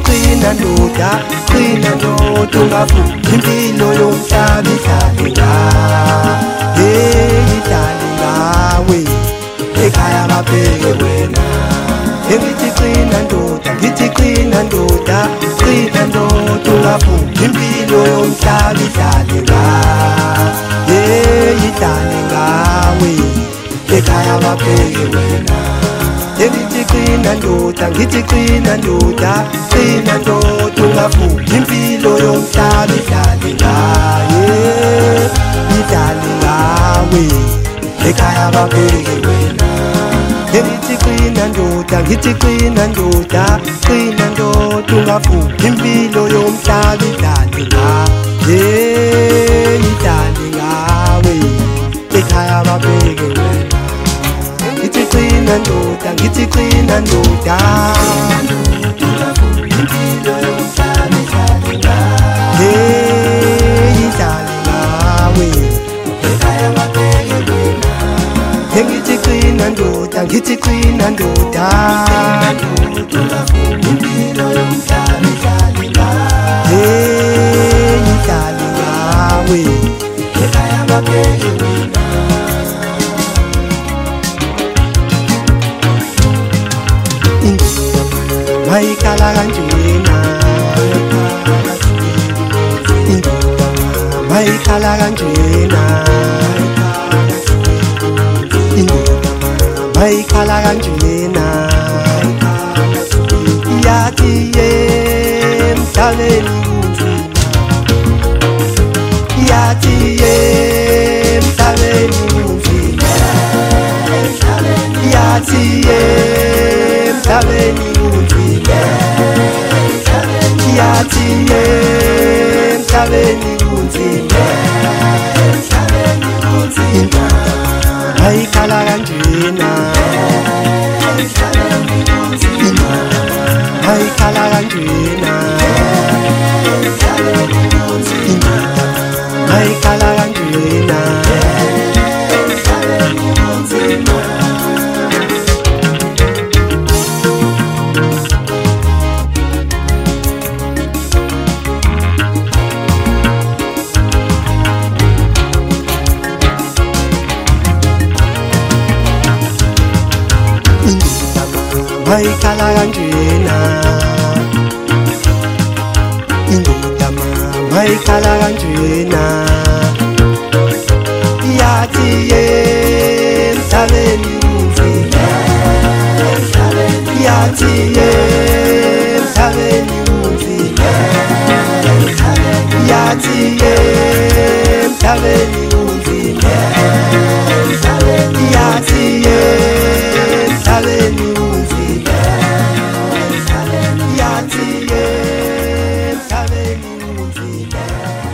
qina ndoda, qina ndoda ungavuki impilo yomhlaba idlale ngawe, idlale ngawe, ekhaya babheke wena. Ngithi qina ndoda, ngithi qina ndoda, qina ndoda ungavuki impilo yomhlaba idlale ngawe, idlale ngawe, ekhaya babheke wena. Ngithi qina ndoda, ngithi qina ndoda, qina ndoda ungavuki impilo yomhlaba idlale ngawe, idlale ngawe, ekhaya babheke wena. Ngithi qina ndoda, ngithi qina ndoda, qina ndoda ungavuki impilo yomhlaba idlale ngawe, idlale ngawe, ekhaya babheke wena. Ngithi qina ndoda, ngithi qina ndoda, ungavuki impilo yomhlaba idlale ngawe, idlale ngawe, ekhaya babheke wena. Ngithi qina ndoda, ngithi qina ndoda, ungavuki impilo yomhlaba idlale ngawe, idlale ngawe, ekhaya babheke wena. Mayikhala kanjena, indoda mayikhala kanjena, indoda mayikhala kanjena, yathi emhlabeni kunzima, yathi emhlabeni kunzima, yathi emhlabeni kunzima, yathi emhlabeni kunzima, indoda mayikhala kanjena, indoda mayikhala kanjena, indoda mayikhala kanjena. Mayikhala kanjena, indoda mayikhala kanjena, yathi emhlabeni kunzima, yathi emhlabeni kunzima, yathi emhlabeni kunzima, yathi emhlabeni kunzima, yathi emhlabeni kunzima.